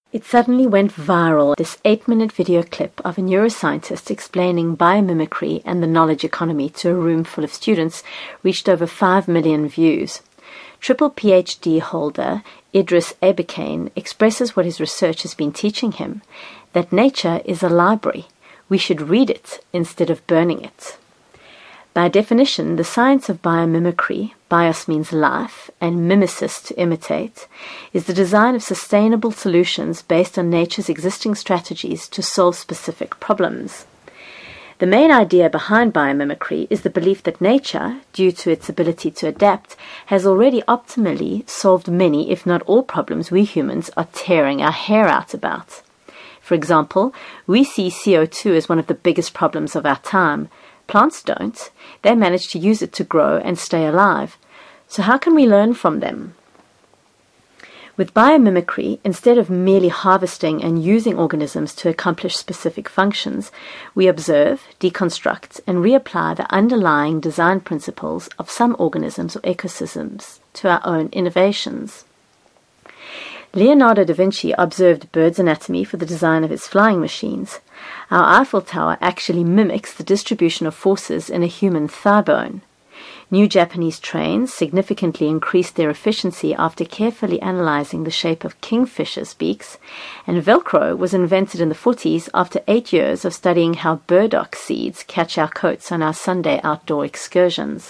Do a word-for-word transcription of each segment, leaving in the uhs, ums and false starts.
It suddenly went viral, this eight-minute video clip of a neuroscientist explaining biomimicry and the knowledge economy to a room full of students reached over five million views. Triple PhD holder Idris Ebekane expresses what his research has been teaching him, that nature is a library. We should read it instead of burning it. By definition, the science of biomimicry, bios means life, and mimesis to imitate, is the design of sustainable solutions based on nature's existing strategies to solve specific problems. The main idea behind biomimicry is the belief that nature, due to its ability to adapt, has already optimally solved many, if not all, problems we humans are tearing our hair out about. For example, we see C O two as one of the biggest problems of our time. Plants don't. They manage to use it to grow and stay alive. So how can we learn from them? With biomimicry, instead of merely harvesting and using organisms to accomplish specific functions, we observe, deconstruct, and reapply the underlying design principles of some organisms or ecosystems to our own innovations. Leonardo da Vinci observed birds' anatomy for the design of his flying machines. Our Eiffel Tower actually mimics the distribution of forces in a human thigh bone. New Japanese trains significantly increased their efficiency after carefully analyzing the shape of kingfishers' beaks, and Velcro was invented in the forties after eight years of studying how burdock seeds catch our coats on our Sunday outdoor excursions.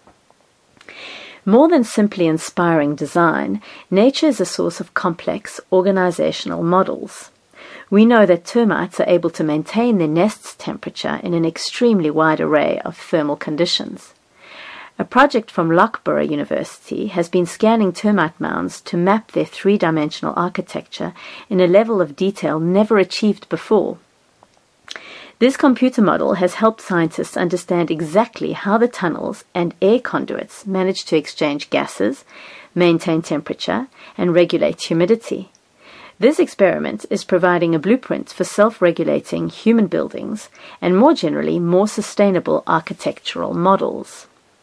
More than simply inspiring design, nature is a source of complex organizational models. We know that termites are able to maintain their nest's temperature in an extremely wide array of thermal conditions. A project from Loughborough University has been scanning termite mounds to map their three-dimensional architecture in a level of detail never achieved before. This computer model has helped scientists understand exactly how the tunnels and air conduits manage to exchange gases, maintain temperature, and regulate humidity. This experiment is providing a blueprint for self-regulating human buildings and, more generally, more sustainable architectural models.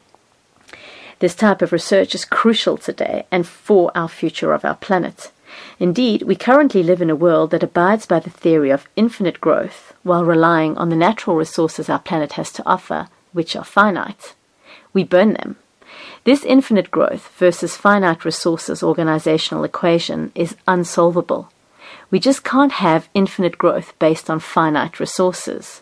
This type of research is crucial today and for our future of our planet. Indeed, we currently live in a world that abides by the theory of infinite growth while relying on the natural resources our planet has to offer, which are finite. We burn them. This infinite growth versus finite resources organizational equation is unsolvable. We just can't have infinite growth based on finite resources.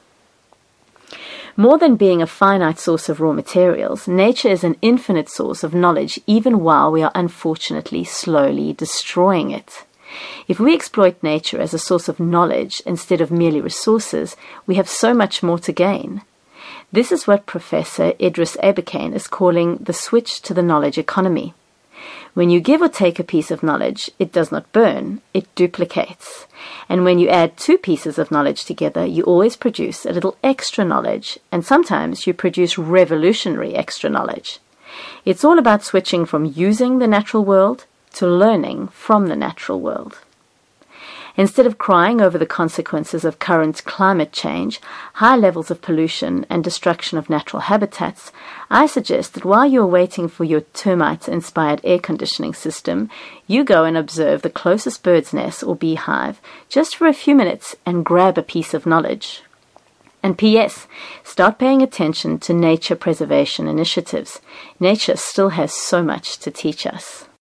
More than being a finite source of raw materials, nature is an infinite source of knowledge even while we are unfortunately slowly destroying it. If we exploit nature as a source of knowledge instead of merely resources, we have so much more to gain. This is what Professor Idris Ebekane is calling the switch to the knowledge economy. When you give or take a piece of knowledge, it does not burn, it duplicates. And when you add two pieces of knowledge together, you always produce a little extra knowledge, and sometimes you produce revolutionary extra knowledge. It's all about switching from using the natural world to learning from the natural world. Instead of crying over the consequences of current climate change, high levels of pollution, and destruction of natural habitats, I suggest that while you're waiting for your termite-inspired air conditioning system, you go and observe the closest bird's nest or beehive just for a few minutes and grab a piece of knowledge. And P S Start paying attention to nature preservation initiatives. Nature still has so much to teach us.